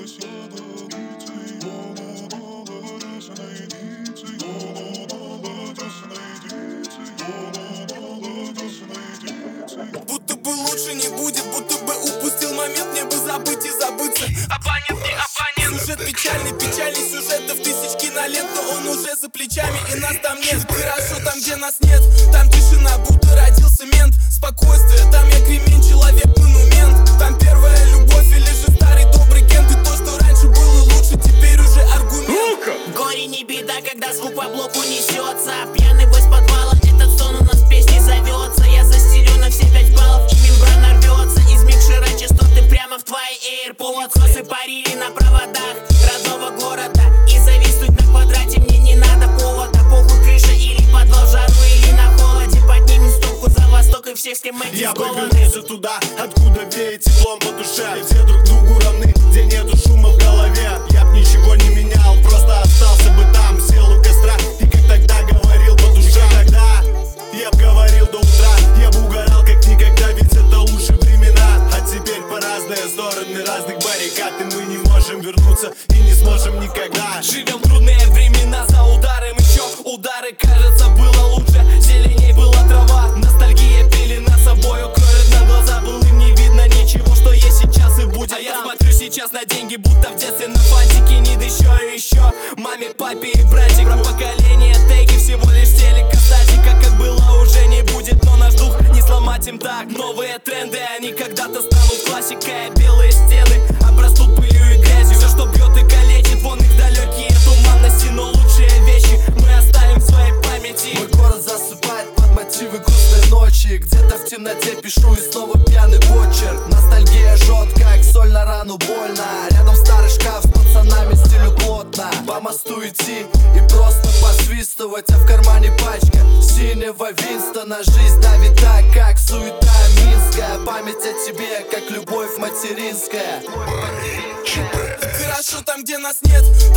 Будто бы лучше не будет, будто бы упустил момент, мне бы забыть и забыться. Абонент не абонент. Сюжет печальный, печальный сюжетов тысяч кинолет, но он уже за плечами и нас там нет. Хорошо там, где нас нет, там тишина, будто родился мент. Спокойствие, там я кремень, человек-монумент. Там первая любовь или же старый добрый Кент. И то, что раньше было лучше, теперь уже аргумент. Горе не беда, когда звук по блоку несется. Пьяный бой с подвала, этот сон у нас в песне зовется. Я застелю на все 5 баллов, и мембрана рвется из микшера частоты прямо в твои AirPods. Косы парили на проводах родного города, и зависнуть на квадрате мне не надо повода. Похуй крыша или подвал, в жару или на холоде. Поднимем стопку за восток и всех, с кем мы Я бы вернулся туда, откуда веет теплом по душе. И все друг другу равны, где нету шума в голове. Я б ничего не менял, просто остался бы там. Сел у костра и как тогда говорил по душе. Тогда я б говорил до утра, я бы угорал как никогда, ведь это лучшие времена. А теперь по разные стороны разных баррикад, и мы не можем вернуться и не сможем никогда. Живем трудные времена, за ударом еще удары, кажется, было лучше. Зеленей была трава, ностальгия пелена собою кроет на глаза. Былым не видно ничего, что есть сейчас и будет. А я смотрю сейчас на деньги, будто в детстве на фантике. Нид еще и еще, маме, папе и братик. Про поколение тейки, всего лишь телекостатика. Как было, уже не будет, но наш дух не сломать им так. Новые тренды, они когда-то станут классикой. Белые стены обрастут пылью и грязью. Все, что бьет и калечит, вон их далекие туманности. Но лучшие вещи мы оставим в своей памяти. Мой город засыпает под мотивы грустной ночи. Где-то в темноте пишу и снова пьяный почерк. Ностальгия жжет, как соль на рану, больно. Рядом старый шкаф с пацанами, стилю плотно. По мосту идти и просто посвистывать, а в кармане пачка синего Винстона. Жизнь давит так, как суета минская. Память о тебе, как любовь материнская. Хорошо там, где нас нет,